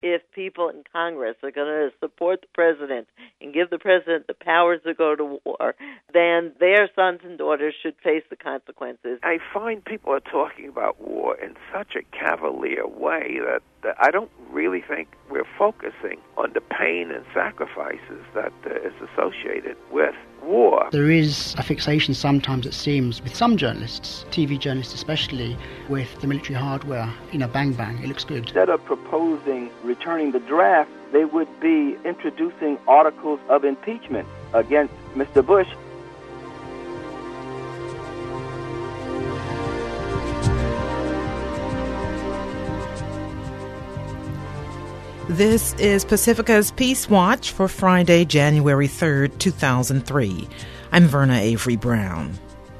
if people in Congress are going to support the president and give the president the powers to go to war, then their sons and daughters should face the consequences. I find people are talking about war in such a cavalier way that I don't really think we're focusing on the pain and sacrifices that is associated with war. There is a fixation sometimes, it seems, with some journalists, TV journalists especially, with the military hardware. Bang, bang, it looks good. Instead of proposing returning the draft, they would be introducing articles of impeachment against Mr. Bush. This is Pacifica's Peace Watch for Friday, January 3rd, 2003. I'm Verna Avery Brown.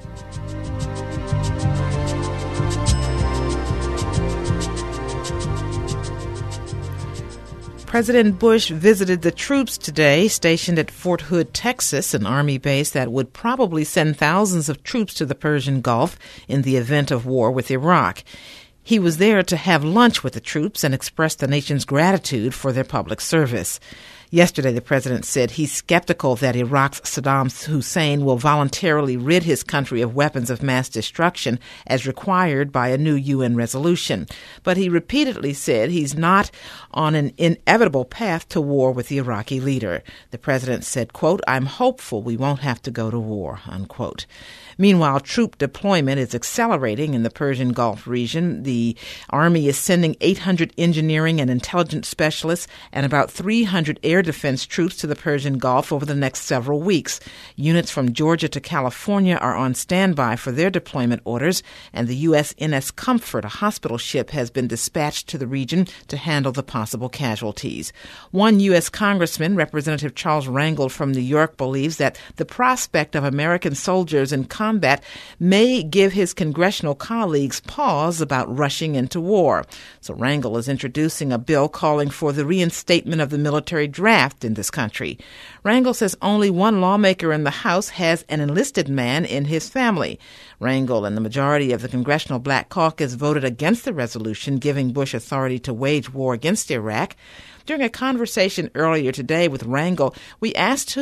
President Bush visited the troops today stationed at Fort Hood, Texas, an Army base that would probably send thousands of troops to the Persian Gulf in the event of war with Iraq. He was there to have lunch with the troops and express the nation's gratitude for their public service. Yesterday, the president said he's skeptical that Iraq's Saddam Hussein will voluntarily rid his country of weapons of mass destruction as required by a new UN resolution. But he repeatedly said he's not on an inevitable path to war with the Iraqi leader. The president said, quote, "I'm hopeful we won't have to go to war," unquote. Meanwhile, troop deployment is accelerating in the Persian Gulf region. The Army is sending 800 engineering and intelligence specialists and about 300 air defense troops to the Persian Gulf over the next several weeks. Units from Georgia to California are on standby for their deployment orders, and the USNS Comfort, a hospital ship, has been dispatched to the region to handle the possible casualties. One U.S. Congressman, Representative Charles Rangel from New York, believes that the prospect of American soldiers in combat may give his congressional colleagues pause about rushing into war. So Rangel is introducing a bill calling for the reinstatement of the military draft in this country. Rangel says only one lawmaker in the House has an enlisted man in his family. Rangel and the majority of the Congressional Black Caucus voted against the resolution giving Bush authority to wage war against Iraq. During a conversation earlier today with Rangel, we asked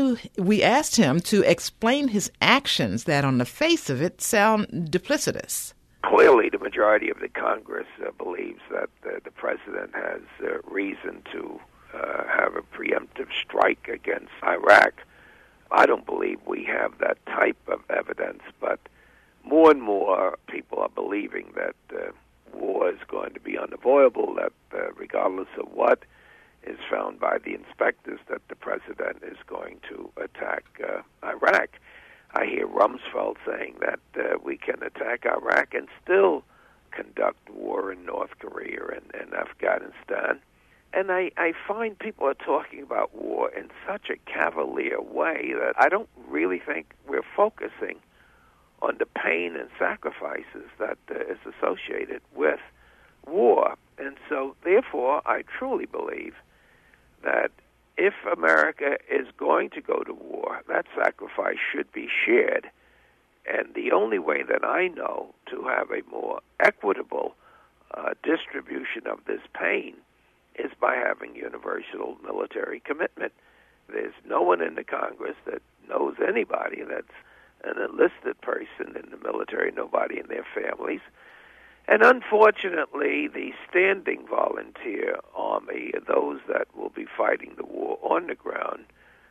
him to explain his actions that, on the face of it, sound duplicitous. Clearly, the majority of the Congress believes that the president has reason to have a preemptive strike against Iraq. I don't believe we have that type of evidence, but more and more people are believing that war is going to be unavoidable, that regardless of what is found by the inspectors, that the president is going to attack Iraq. I hear Rumsfeld saying that we can attack Iraq and still conduct war in North Korea and Afghanistan. And I find people are talking about war in such a cavalier way that I don't really think we're focusing on the pain and sacrifices that is associated with war. And so, therefore, I truly believe that if America is going to go to war, that sacrifice should be shared. And the only way that I know to have a more equitable distribution of this pain is by having universal military commitment. There's no one in the Congress that knows anybody that's an enlisted person in the military, nobody in their families. And unfortunately, the standing volunteer army, those that will be fighting the war on the ground,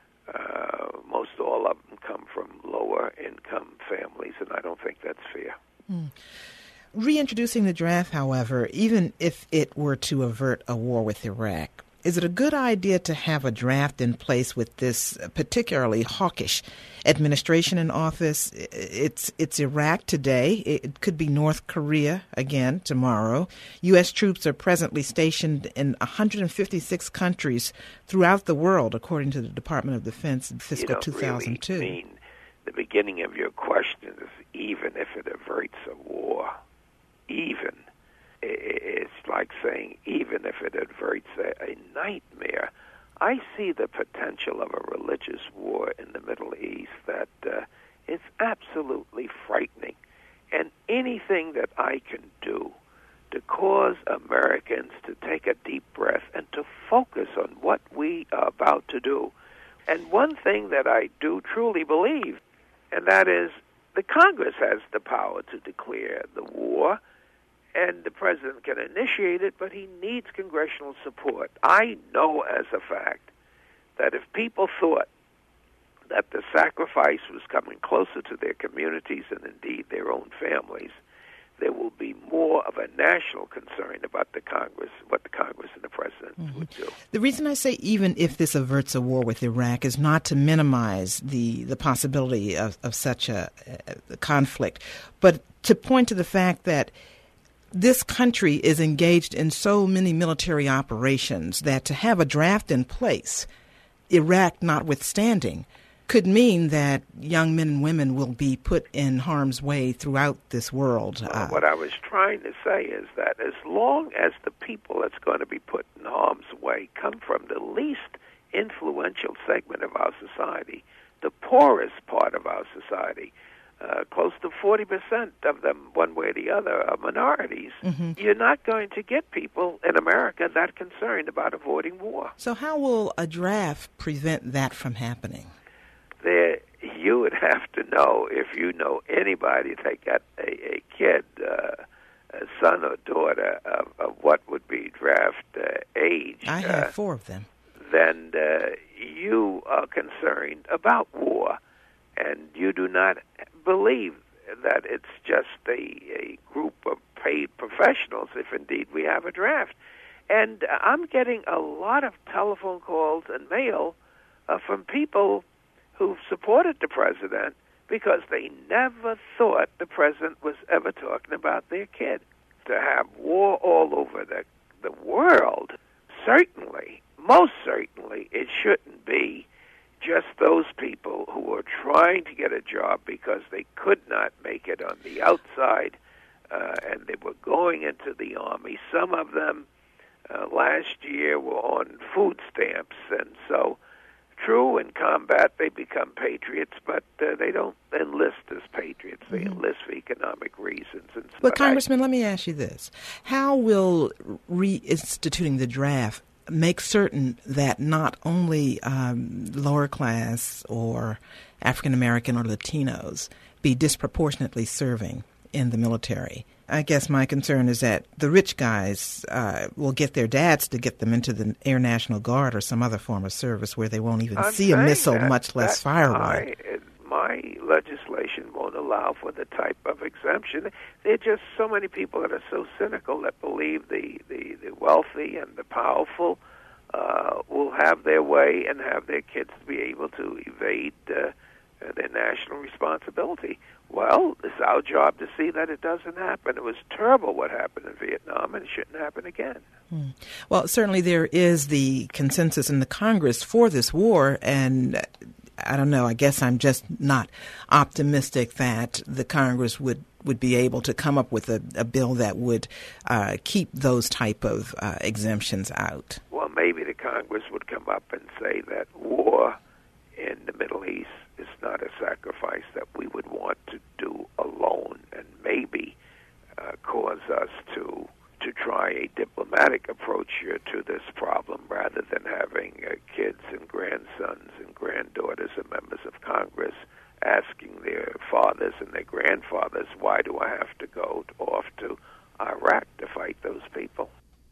most all of them come from lower-income families, and I don't think that's fair. Reintroducing the draft, however, even if it were to avert a war with Iraq, is it a good idea to have a draft in place with this particularly hawkish administration in office? It's Iraq today. It could be North Korea again tomorrow. U.S. troops are presently stationed in 156 countries throughout the world, according to the Department of Defense in fiscal 2002. Really mean the beginning of your question is even if it averts a war, even. It's like saying, even if it averts a nightmare, I see the potential of a religious war in the Middle East that is absolutely frightening. And anything that I can do to cause Americans to take a deep breath and to focus on what we are about to do. And one thing that I do truly believe, and that is the Congress has the power to declare the war, and the president can initiate it, but he needs congressional support. I know as a fact that if people thought that the sacrifice was coming closer to their communities and indeed their own families, there will be more of a national concern about the Congress, what the Congress and the president would do. The reason I say even if this averts a war with Iraq is not to minimize the possibility of such a conflict, but to point to the fact that this country is engaged in so many military operations that to have a draft in place, Iraq notwithstanding, could mean that young men and women will be put in harm's way throughout this world. What I was trying to say is that as long as the people that's going to be put in harm's way come from the least influential segment of our society, the poorest part of our society, close to 40% of them, one way or the other, are minorities, you're not going to get people in America that concerned about avoiding war. So how will a draft prevent that from happening? You would have to know, if you know anybody that got a kid, a son or daughter of what would be draft age. I have 4 of them. Then you are concerned about war, and you do not believe that it's just a group of paid professionals, if indeed we have a draft. And I'm getting a lot of telephone calls and mail from people who supported the president because they never thought the president was ever talking about their kid. To have war all over the world, certainly, most certainly, it shouldn't be just those people who are trying to get a job because they could not make it on the outside, and they were going into the Army. Some of them last year were on food stamps, and so true, in combat they become patriots, but they don't enlist as patriots. They enlist for economic reasons. And so but Congressman, let me ask you this. How will reinstituting the draft make certain that not only lower class or African American or Latinos be disproportionately serving in the military? I guess my concern is that the rich guys will get their dads to get them into the Air National Guard or some other form of service where they won't even see a missile, much less fire one. My legislation won't allow for the type of exemption. There are just so many people that are so cynical that believe the wealthy and the powerful will have their way and have their kids be able to evade their national responsibility. Well, it's our job to see that it doesn't happen. It was terrible what happened in Vietnam, and it shouldn't happen again. Well, certainly there is the consensus in the Congress for this war, and I don't know, I guess I'm just not optimistic that the Congress would be able to come up with a bill that would keep those type of exemptions out. Well, maybe the Congress would come up and say that war in the Middle East is not a sacrifice that we would want to do alone, and maybe cause us to try a diplomatic approach here to this problem rather than having kids and grandsons and granddaughters of members of Congress asking their fathers and their grandfathers, why do I have to go off to Iraq to fight those people?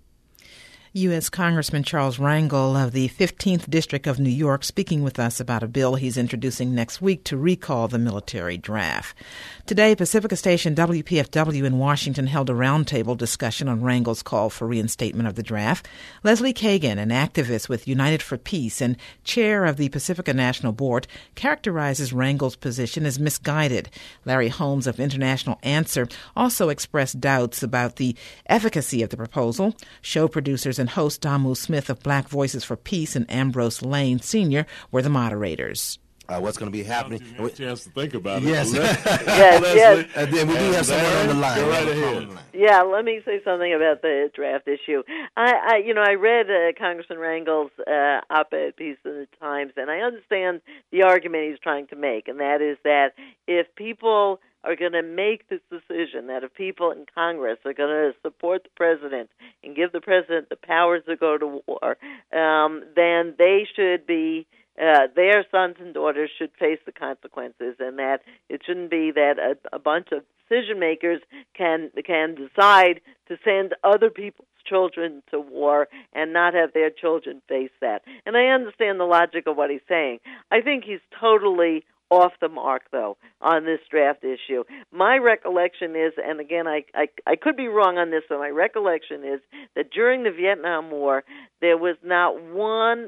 U.S. Congressman Charles Rangel of the 15th District of New York speaking with us about a bill he's introducing next week to recall the military draft. Today, Pacifica station WPFW in Washington held a roundtable discussion on Rangel's call for reinstatement of the draft. Leslie Kagan, an activist with United for Peace and chair of the Pacifica National Board, characterizes Rangel's position as misguided. Larry Holmes of International Answer also expressed doubts about the efficacy of the proposal. Show producers and host Damu Smith of Black Voices for Peace and Ambrose Lane Sr. were the moderators. What's going to be happening? You have a chance to think about it. Yes. Yes. And then we do have someone on the line. Go right ahead. Yeah, let me say something about the draft issue. I read Congressman Rangel's op-ed piece in the Times, and I understand the argument he's trying to make, and that is that if people are going to make this decision that if people in Congress are going to support the president and give the president the powers to go to war, then they should be their sons and daughters should face the consequences, and that it shouldn't be that a bunch of decision makers can decide to send other people's children to war and not have their children face that. And I understand the logic of what he's saying. I think he's totally off the mark, though, on this draft issue. My recollection is, and again, I could be wrong on this, but my recollection is that during the Vietnam War, there was not one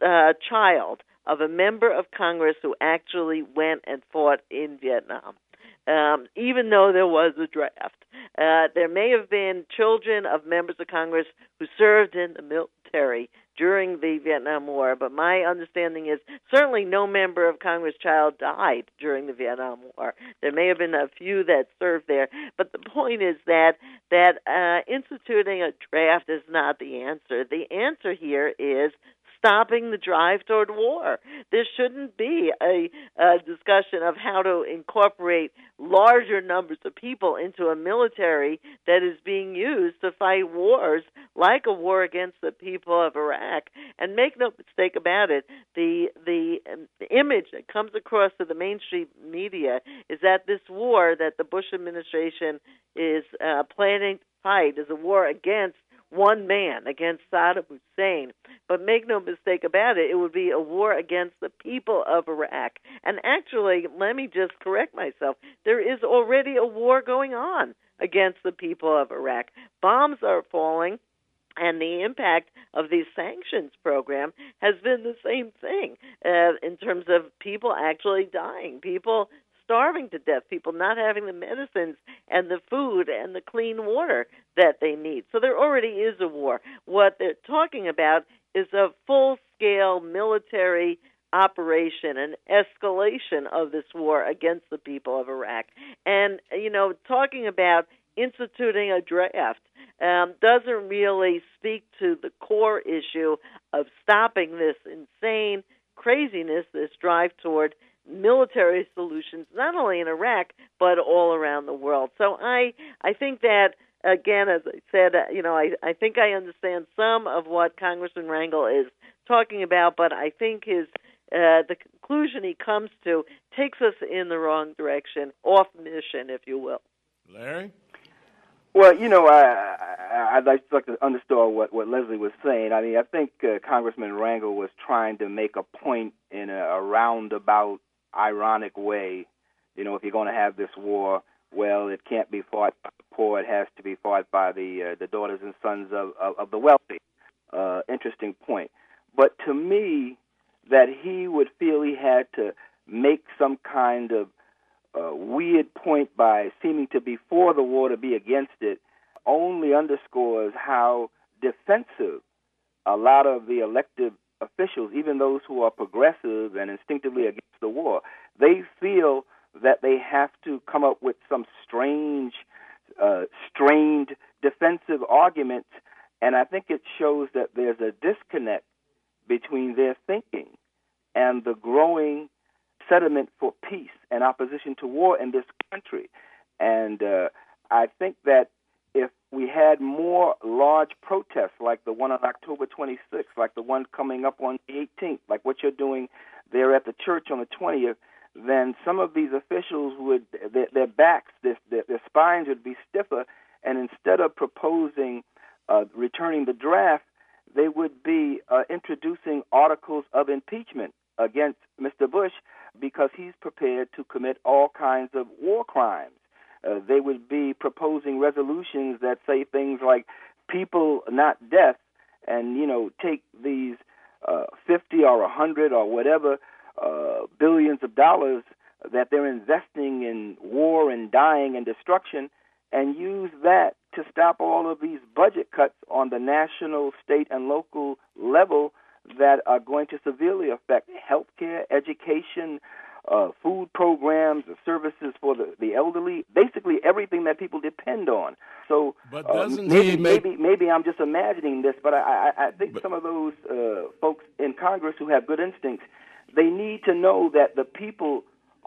child of a member of Congress who actually went and fought in Vietnam, even though there was a draft. There may have been children of members of Congress who served in the military during the Vietnam War, but my understanding is certainly no member of Congress child died during the Vietnam War. There may have been a few that served there, but the point is that instituting a draft is not the answer. The answer here is stopping the drive toward war. There shouldn't be a discussion of how to incorporate larger numbers of people into a military that is being used to fight wars like a war against the people of Iraq. And make no mistake about it, the image that comes across to the mainstream media is that this war that the Bush administration is planning to fight is a war against one man, against Saddam Hussein. But make no mistake about it, it would be a war against the people of Iraq. And actually, let me just correct myself, there is already a war going on against the people of Iraq. Bombs are falling, and the impact of the sanctions program has been the same thing in terms of people actually dying, people starving to death, people not having the medicines and the food and the clean water that they need. So there already is a war. What they're talking about is a full-scale military operation, an escalation of this war against the people of Iraq. And, talking about instituting a draft doesn't really speak to the core issue of stopping this insane craziness, this drive toward military solutions, not only in Iraq, but all around the world. So I think that, again, as I said, I think I understand some of what Congressman Rangel is talking about, but I think the conclusion he comes to takes us in the wrong direction, off mission, if you will. Larry? Well, I'd like to underscore what Leslie was saying. I mean, I think Congressman Rangel was trying to make a point in a roundabout, ironic way. If you're going to have this war, well, it can't be fought by the poor. It has to be fought by the daughters and sons of the wealthy. Interesting point. But to me, that he would feel he had to make some kind of weird point by seeming to be for the war to be against it only underscores how defensive a lot of the elected officials, even those who are progressive and instinctively against the war, they feel that they have to come up with some strange, strained defensive arguments, and I think it shows that there's a disconnect between their thinking and the growing sentiment for peace and opposition to war in this country. And I think that if we had more large protests like the one on October 26th, like the one coming up on the 18th, like what you're doing there at the church on the 20th, then some of these officials would, their backs, their spines would be stiffer, and instead of proposing returning the draft, they would be introducing articles of impeachment against Mr. Bush because he's prepared to commit all kinds of war crimes. They would be proposing resolutions that say things like people, not death, and, take these 50 or 100 or whatever billions of dollars that they're investing in war and dying and destruction and use that to stop all of these budget cuts on the national, state, and local level that are going to severely affect healthcare, education, food programs, services for the elderly, basically everything that people depend on. So but doesn't maybe I'm just imagining this, but I think some of those folks in Congress who have good instincts, they need to know that the people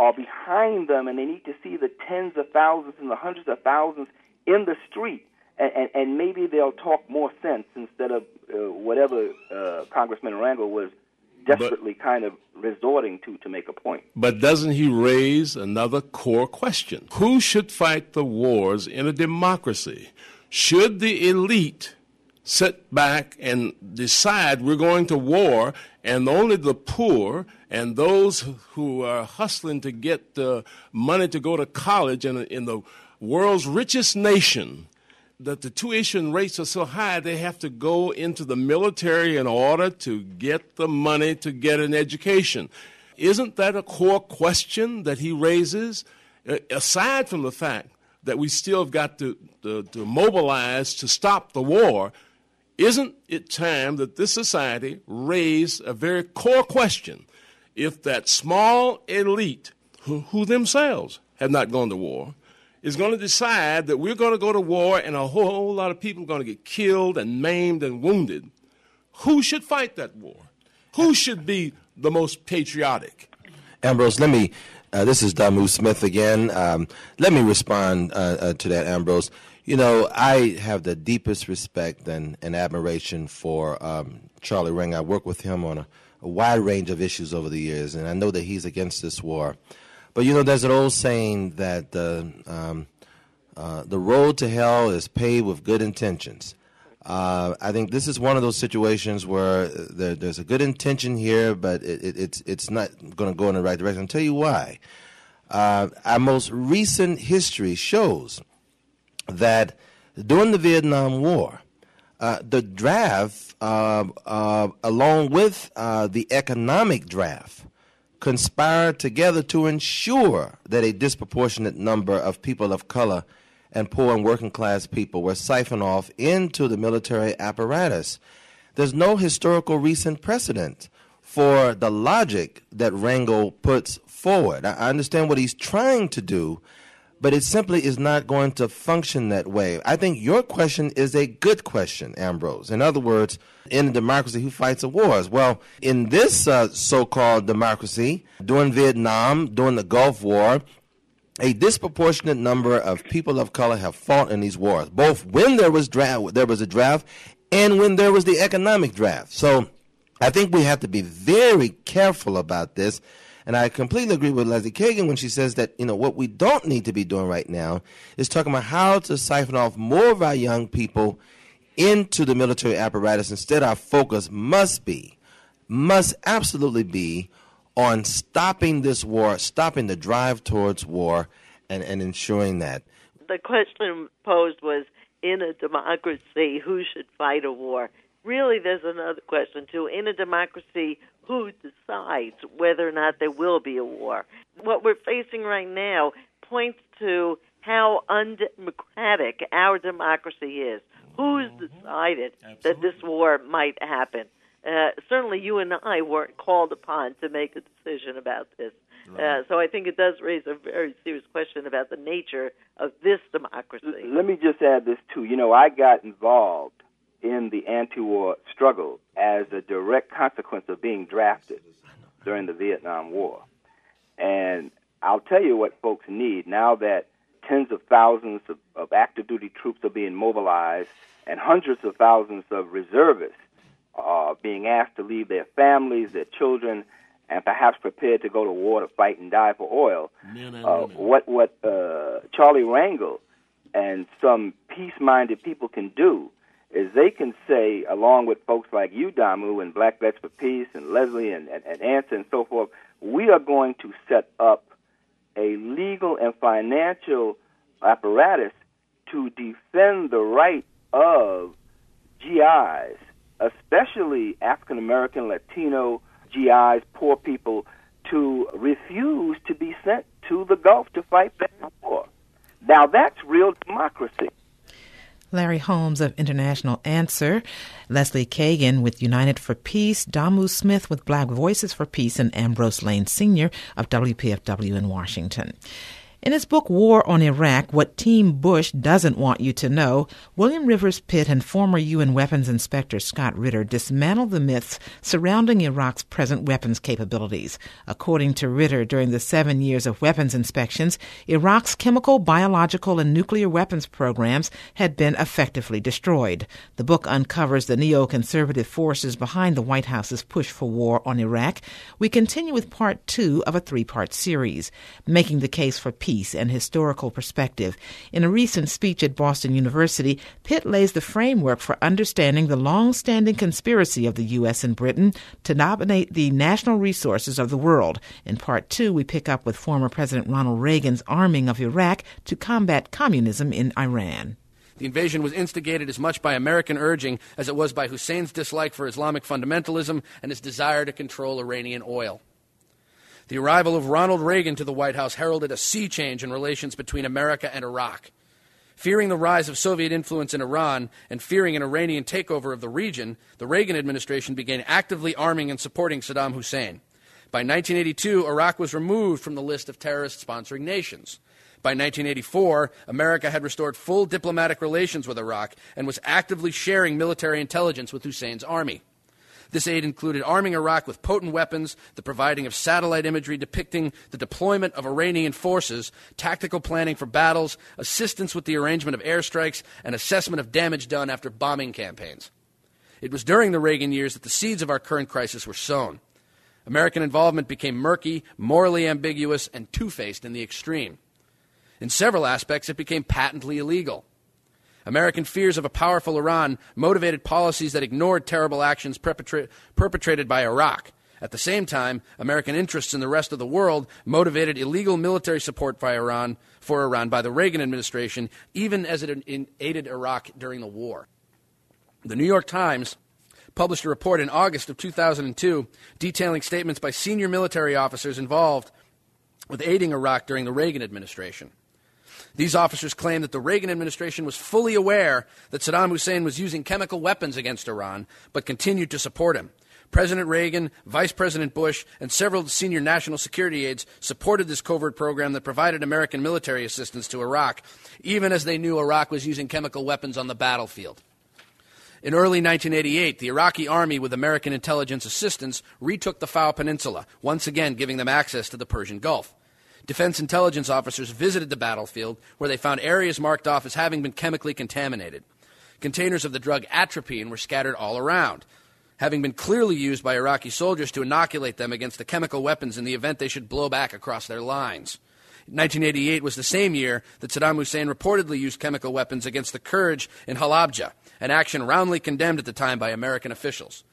are behind them, and they need to see the tens of thousands and the hundreds of thousands in the street, and maybe they'll talk more sense instead of whatever Congressman Rangel was desperately kind of resorting to make a point. But doesn't he raise another core question? Who should fight the wars in a democracy? Should the elite sit back and decide we're going to war, and only the poor and those who are hustling to get money to go to college in the world's richest nation, that the tuition rates are so high they have to go into the military in order to get the money to get an education? Isn't that a core question that he raises, aside from the fact that we still have got to mobilize to stop the war? Isn't it time that this society raise a very core question? If that small elite, who themselves have not gone to war, is going to decide that we're going to go to war and a whole lot of people are going to get killed and maimed and wounded, who should fight that war? Who should be the most patriotic? Ambrose, let me, this is Damu Smith again. Let me respond to that, Ambrose. You know, I have the deepest respect and admiration for Charlie Rangel. I worked with him on a wide range of issues over the years, and I know that he's against this war. But, you know, there's an old saying that the road to hell is paved with good intentions. I think this is one of those situations where there's a good intention here, but it's not going to go in the right direction. I'll tell you why. Our most recent history shows that during the Vietnam War, the draft, along with the economic draft, conspired together to ensure that a disproportionate number of people of color and poor and working class people were siphoned off into the military apparatus. There's no historical recent precedent for the logic that Rangel puts forward. I understand what he's trying to do, but it simply is not going to function that way. I think your question is a good question, Ambrose. In other words, in a democracy, who fights the wars? Well, in this so-called democracy, during Vietnam, during the Gulf War, a disproportionate number of people of color have fought in these wars, both when there was a draft and when there was the economic draft. So I think we have to be very careful about this. And I completely agree with Leslie Kagan when she says that, you know, what we don't need to be doing right now is talking about how to siphon off more of our young people into the military apparatus. Instead, our focus must absolutely be on stopping this war, stopping the drive towards war, and ensuring that. The question posed was, in a democracy, who should fight a war? Really, there's another question, too. In a democracy, who decides whether or not there will be a war? What we're facing right now points to how undemocratic our democracy is. Who's decided that this war might happen? Certainly you and I weren't called upon to make a decision about this. Right. So I think it does raise a very serious question about the nature of this democracy. Let me just add this, too. You know, I got involved in the anti-war struggle as a direct consequence of being drafted during the Vietnam War. And I'll tell you what folks need now that tens of thousands of active duty troops are being mobilized and hundreds of thousands of reservists are being asked to leave their families, their children, and perhaps prepared to go to war to fight and die for oil. What Charlie Rangel and some peace-minded people can do is they can say, along with folks like you, Damu, and Black Vets for Peace, and Leslie, and Anson, and so forth, we are going to set up a legal and financial apparatus to defend the right of GIs, especially African-American, Latino GIs, poor people, to refuse to be sent to the Gulf to fight that war. Now, that's real democracy. Larry Holmes of International Answer, Leslie Kagan with United for Peace, Damu Smith with Black Voices for Peace, and Ambrose Lane Sr. of WPFW in Washington. In his book, War on Iraq, What Team Bush Doesn't Want You to Know, William Rivers Pitt and former UN Weapons Inspector Scott Ritter dismantled the myths surrounding Iraq's present weapons capabilities. According to Ritter, during the 7 years of weapons inspections, Iraq's chemical, biological, and nuclear weapons programs had been effectively destroyed. The book uncovers the neoconservative forces behind the White House's push for war on Iraq. We continue with part 2 of a 3-part series, Making the Case for Peace and Historical Perspective. In a recent speech at Boston University, Pitt lays the framework for understanding the long-standing conspiracy of the U.S. and Britain to dominate the national resources of the world. In part 2, we pick up with former President Ronald Reagan's arming of Iraq to combat communism in Iran. The invasion was instigated as much by American urging as it was by Hussein's dislike for Islamic fundamentalism and his desire to control Iranian oil. The arrival of Ronald Reagan to the White House heralded a sea change in relations between America and Iraq. Fearing the rise of Soviet influence in Iran and fearing an Iranian takeover of the region, the Reagan administration began actively arming and supporting Saddam Hussein. By 1982, Iraq was removed from the list of terrorist-sponsoring nations. By 1984, America had restored full diplomatic relations with Iraq and was actively sharing military intelligence with Hussein's army. This aid included arming Iraq with potent weapons, the providing of satellite imagery depicting the deployment of Iranian forces, tactical planning for battles, assistance with the arrangement of airstrikes, and assessment of damage done after bombing campaigns. It was during the Reagan years that the seeds of our current crisis were sown. American involvement became murky, morally ambiguous, and two-faced in the extreme. In several aspects, it became patently illegal. American fears of a powerful Iran motivated policies that ignored terrible actions perpetrated by Iraq. At the same time, American interests in the rest of the world motivated illegal military support for Iran by the Reagan administration, even as it aided Iraq during the war. The New York Times published a report in August of 2002 detailing statements by senior military officers involved with aiding Iraq during the Reagan administration. These officers claimed that the Reagan administration was fully aware that Saddam Hussein was using chemical weapons against Iran, but continued to support him. President Reagan, Vice President Bush, and several senior national security aides supported this covert program that provided American military assistance to Iraq, even as they knew Iraq was using chemical weapons on the battlefield. In early 1988, the Iraqi army, with American intelligence assistance, retook the Fao Peninsula, once again giving them access to the Persian Gulf. Defense intelligence officers visited the battlefield, where they found areas marked off as having been chemically contaminated. Containers of the drug atropine were scattered all around, having been clearly used by Iraqi soldiers to inoculate them against the chemical weapons in the event they should blow back across their lines. 1988 was the same year that Saddam Hussein reportedly used chemical weapons against the Kurds in Halabja, an action roundly condemned at the time by American officials.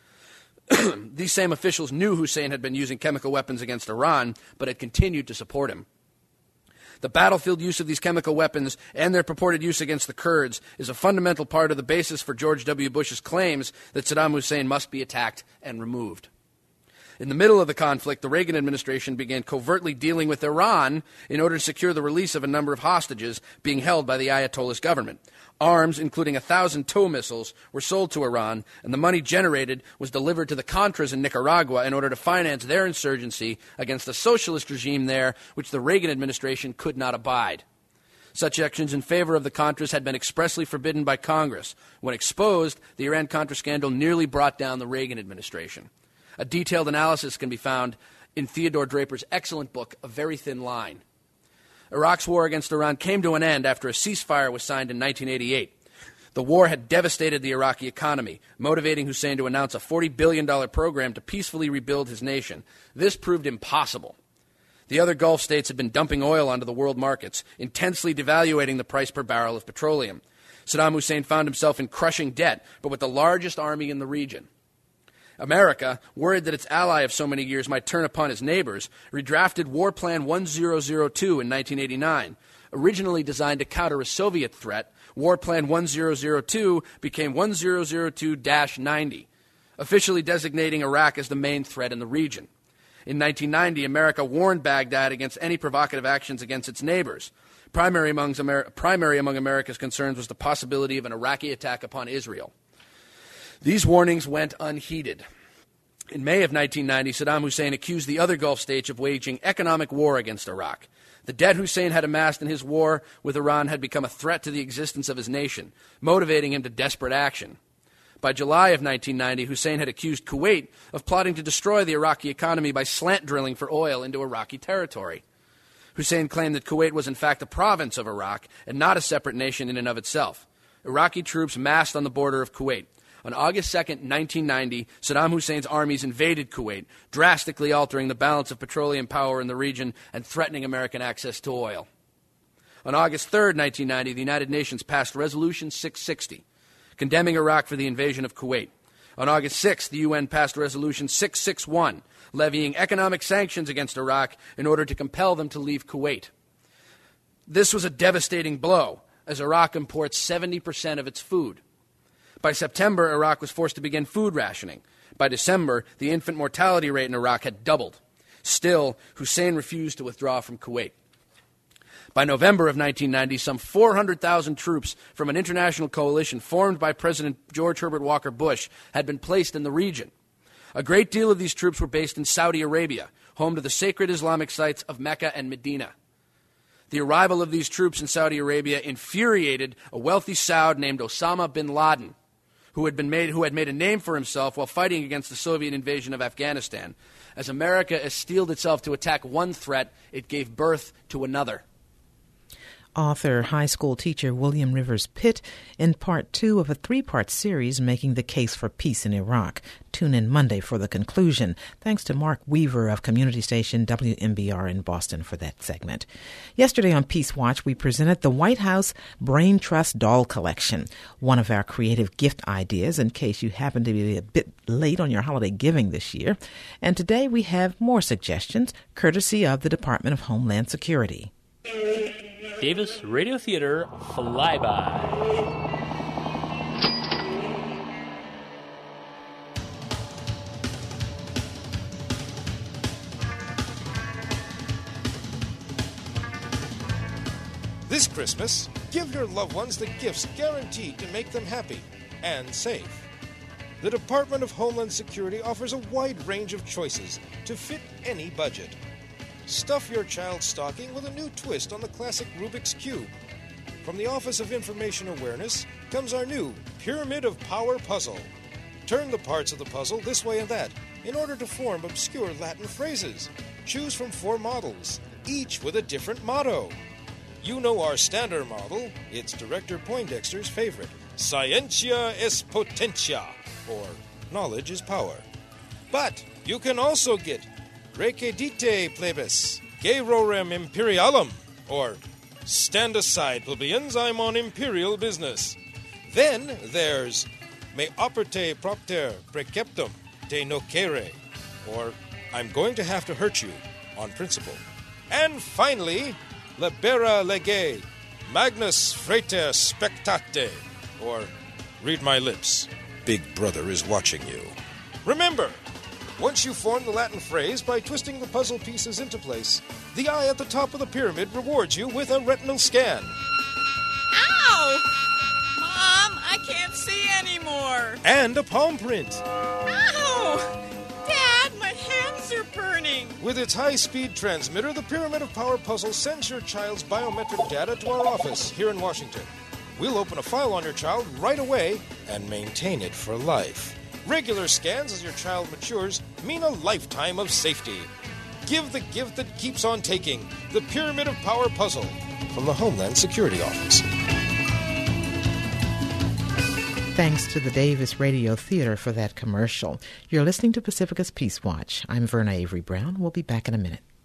These same officials knew Hussein had been using chemical weapons against Iran, but had continued to support him. The battlefield use of these chemical weapons and their purported use against the Kurds is a fundamental part of the basis for George W. Bush's claims that Saddam Hussein must be attacked and removed. In the middle of the conflict, the Reagan administration began covertly dealing with Iran in order to secure the release of a number of hostages being held by the Ayatollah's government. Arms, including 1,000 TOW missiles, were sold to Iran, and the money generated was delivered to the Contras in Nicaragua in order to finance their insurgency against the socialist regime there, which the Reagan administration could not abide. Such actions in favor of the Contras had been expressly forbidden by Congress. When exposed, the Iran-Contra scandal nearly brought down the Reagan administration. A detailed analysis can be found in Theodore Draper's excellent book, A Very Thin Line. Iraq's war against Iran came to an end after a ceasefire was signed in 1988. The war had devastated the Iraqi economy, motivating Hussein to announce a $40 billion program to peacefully rebuild his nation. This proved impossible. The other Gulf states had been dumping oil onto the world markets, intensely devaluating the price per barrel of petroleum. Saddam Hussein found himself in crushing debt, but with the largest army in the region. America, worried that its ally of so many years might turn upon its neighbors, redrafted War Plan 1002 in 1989. Originally designed to counter a Soviet threat, War Plan 1002 became 1002-90, officially designating Iraq as the main threat in the region. In 1990, America warned Baghdad against any provocative actions against its neighbors. Primary among America's concerns was the possibility of an Iraqi attack upon Israel. These warnings went unheeded. In May of 1990, Saddam Hussein accused the other Gulf states of waging economic war against Iraq. The debt Hussein had amassed in his war with Iran had become a threat to the existence of his nation, motivating him to desperate action. By July of 1990, Hussein had accused Kuwait of plotting to destroy the Iraqi economy by slant drilling for oil into Iraqi territory. Hussein claimed that Kuwait was in fact a province of Iraq and not a separate nation in and of itself. Iraqi troops massed on the border of Kuwait. On August 2, 1990, Saddam Hussein's armies invaded Kuwait, drastically altering the balance of petroleum power in the region and threatening American access to oil. On August 3, 1990, the United Nations passed Resolution 660, condemning Iraq for the invasion of Kuwait. On August 6, the UN passed Resolution 661, levying economic sanctions against Iraq in order to compel them to leave Kuwait. This was a devastating blow, as Iraq imports 70% of its food. By September, Iraq was forced to begin food rationing. By December, the infant mortality rate in Iraq had doubled. Still, Hussein refused to withdraw from Kuwait. By November of 1990, some 400,000 troops from an international coalition formed by President George Herbert Walker Bush had been placed in the region. A great deal of these troops were based in Saudi Arabia, home to the sacred Islamic sites of Mecca and Medina. The arrival of these troops in Saudi Arabia infuriated a wealthy Saud named Osama bin Laden, who had made a name for himself while fighting against the Soviet invasion of Afghanistan. As America steeled itself to attack one threat, it gave birth to another. Author, high school teacher William Rivers Pitt in part 2 of a 3-part series making the case for peace in Iraq. Tune in Monday for the conclusion. Thanks to Mark Weaver of community station WMBR in Boston for that segment. Yesterday on Peace Watch, we presented the White House Brain Trust Doll Collection, one of our creative gift ideas in case you happen to be a bit late on your holiday giving this year. And today we have more suggestions, courtesy of the Department of Homeland Security. Davis Radio Theater Flyby. This Christmas, give your loved ones the gifts guaranteed to make them happy and safe. The Department of Homeland Security offers a wide range of choices to fit any budget. Stuff your child's stocking with a new twist on the classic Rubik's Cube. From the Office of Information Awareness comes our new Pyramid of Power puzzle. Turn the parts of the puzzle this way and that in order to form obscure Latin phrases. Choose from 4 models, each with a different motto. You know our standard model. It's Director Poindexter's favorite, Scientia es Potentia, or Knowledge is Power. But you can also get Recedite plebis, Gerorem imperialum, or Stand aside, plebeians, I'm on imperial business. Then there's Me operte propter preceptum de nocere, or I'm going to have to hurt you on principle. And finally, Libera lege, Magnus frater spectate, or Read my lips, Big Brother is watching you. Remember, once you form the Latin phrase by twisting the puzzle pieces into place, the eye at the top of the pyramid rewards you with a retinal scan. Ow! Mom, I can't see anymore. And a palm print. Ow! Dad, my hands are burning. With its high-speed transmitter, the Pyramid of Power puzzle sends your child's biometric data to our office here in Washington. We'll open a file on your child right away and maintain it for life. Regular scans as your child matures mean a lifetime of safety. Give the gift that keeps on taking, the Pyramid of Power puzzle from the Homeland Security Office. Thanks to the Davis Radio Theater for that commercial. You're listening to Pacifica's Peace Watch. I'm Verna Avery Brown. We'll be back in a minute.